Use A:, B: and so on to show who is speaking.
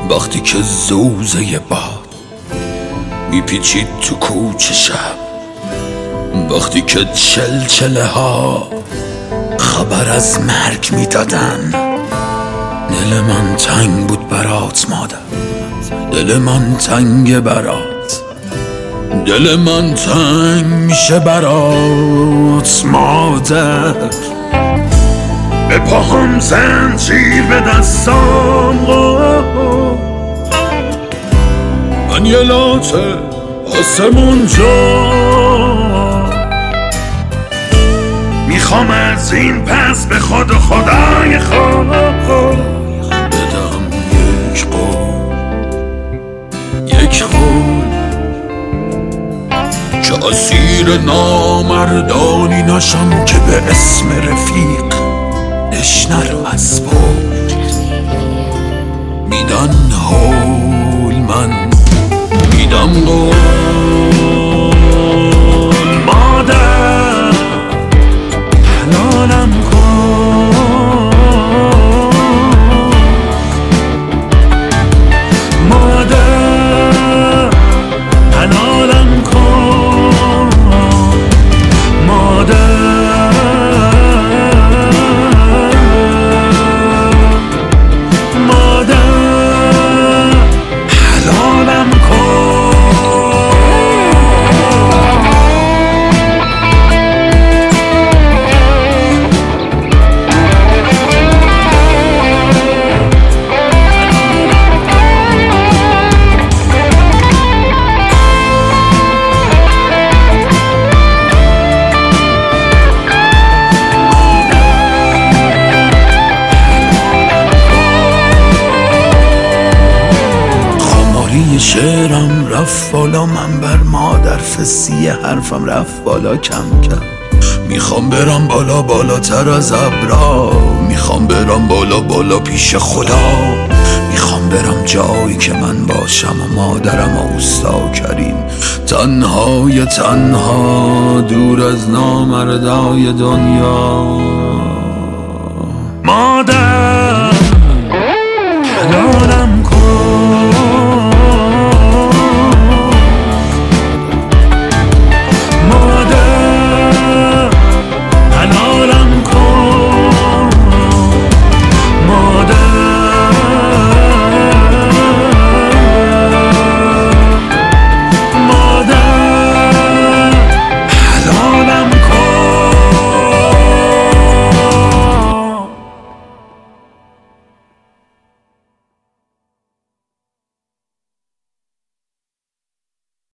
A: وقتی که زوزه باد میپیچید تو کوچه شب، وقتی که چلچله ها خبر از مرگ میدادن. دل من تنگ بود برات مادر، دل من تنگ برات، دل من تنگ میشه برات مادر. به پاهم زنجیر به دستام، من یه لاته آسمون جا میخوام از این پس به خود و خدای خود بدم یک قول، یک قول که اسیر نامردانی نشم، که به اسم رفیق نشنرم از پول. میدن هول من میدم قول، مادر حلالم کن، مادر حلالم کن، مادر شعرم رفت بالا، من بر مادر فسی حرفم رفت بالا کم کم. میخوام برم بالا بالاتر از ابرا، میخوام برم بالا بالا پیش خدا، میخوام برم جایی که من باشم و مادرم و اوستا کریم، تنهای تنها دور از نامردای دنیا. مادر